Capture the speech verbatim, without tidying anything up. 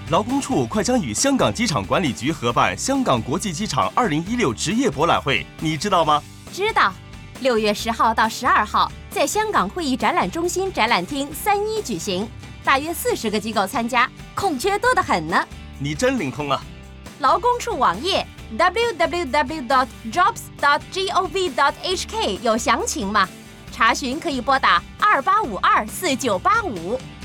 劳工处快将与香港机场管理局合办香港国际机场二零一六职业博览会，你知道吗？ 知道，六月十号到十二号在香港会议展览中心展览厅三一举行，大约四十个机构参加，空缺多得很呢。 你真灵通啊！ 劳工处网页 double-u double-u double-u dot jobs dot gov dot h k 有详情吗？查询可以拨打二八五二四九八五。